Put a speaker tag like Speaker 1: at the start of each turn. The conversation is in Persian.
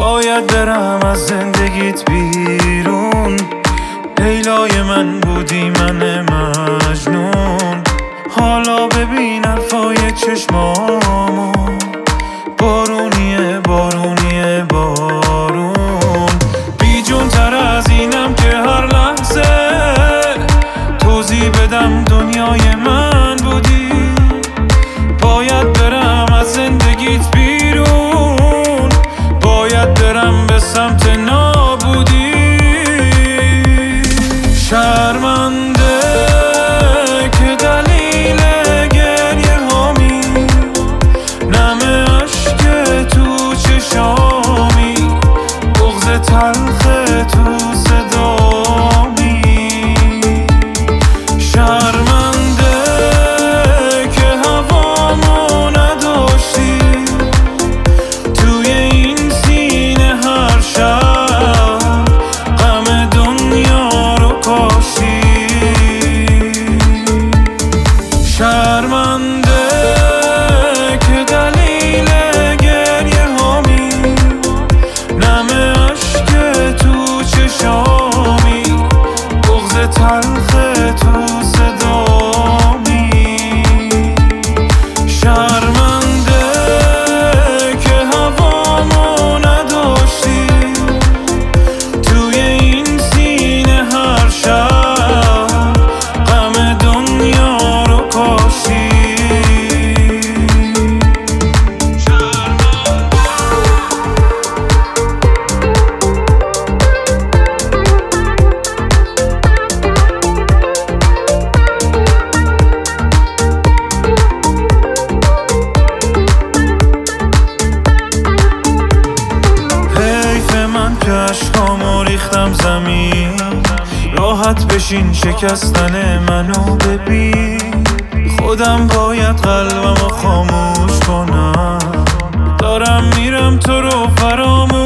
Speaker 1: باید برم از زندگیت بیرون. لیلای من بودی من مجنون. حالا ببین حرفای چشمامو، بارونیه بارونیه بارون. بیجون تر از اینم که هر لحظه توضیح بدم دنیای من بودی. باید برم از زندگیت بیرون، باید برم به سمت نابودی. شرمنده که دلیل گریه هامی، نم عشق تو چشامی، بغض تلخ تو صدامی. شرمنده که هوامو نداشتی، توی این سینه هر شب غم دنیا رو کاشتی. شرمنده که دلیل گریه هامی، نم عشق تو چشامی، بغض تلخ تو صدامی. شرمنده که هوامو نداشتی، توی این سینه هر شب غم دنیا رو کاشتی. حیف من که عشقامو ریختم زمین، راحت بشین شکستن منو ببین. خودم باید قلبمو خاموش کنم، دارم میرم تو رو فراموش